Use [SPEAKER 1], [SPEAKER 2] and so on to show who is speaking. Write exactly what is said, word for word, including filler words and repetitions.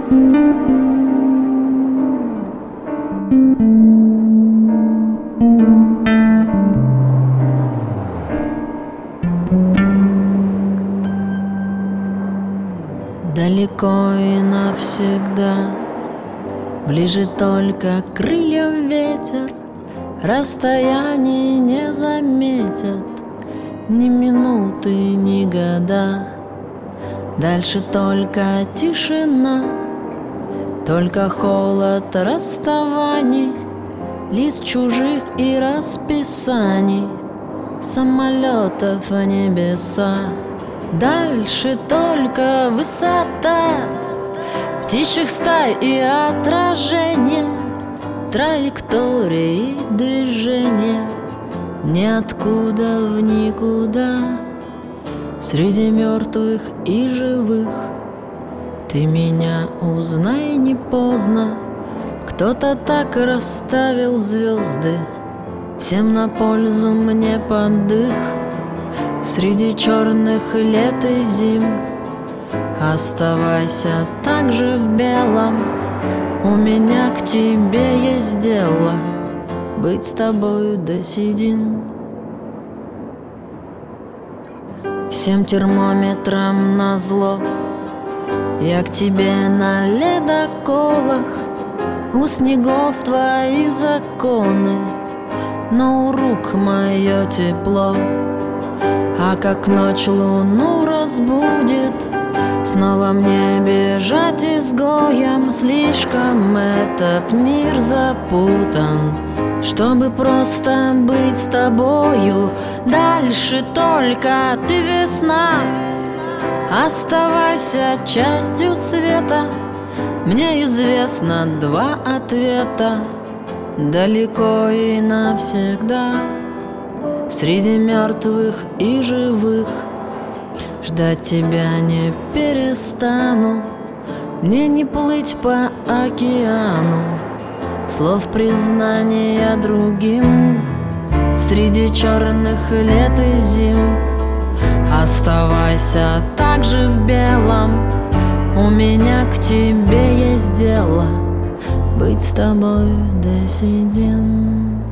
[SPEAKER 1] Далеко и навсегда, ближе только крыльям ветер, расстояний не заметят ни минуты, ни года. Дальше только тишина, только холод расставаний, лист чужих и расписаний, самолетов в небеса. Дальше только высота птичьих стай и отражение, траектории и движения, ниоткуда в никуда. Среди мертвых и живых ты меня узнай не поздно. Кто-то так расставил звезды, всем на пользу мне подых. Среди черных лет и зим оставайся так же в белом. У меня к тебе есть дело, быть с тобою до седин. Всем термометрам назло я к тебе на ледоколах. У снегов твои законы, но у рук мое тепло. А как ночь луну разбудит, снова мне бежать изгоем. Слишком этот мир запутан, чтобы просто быть с тобою. Дальше только ты весна, оставайся частью света. Мне известно два ответа, далеко и навсегда. Среди мертвых и живых ждать тебя не перестану. Мне не плыть по океану слов признания другим. Среди черных лет и зим оставайся так же в белом. У меня к тебе есть дело, быть с тобой до седин.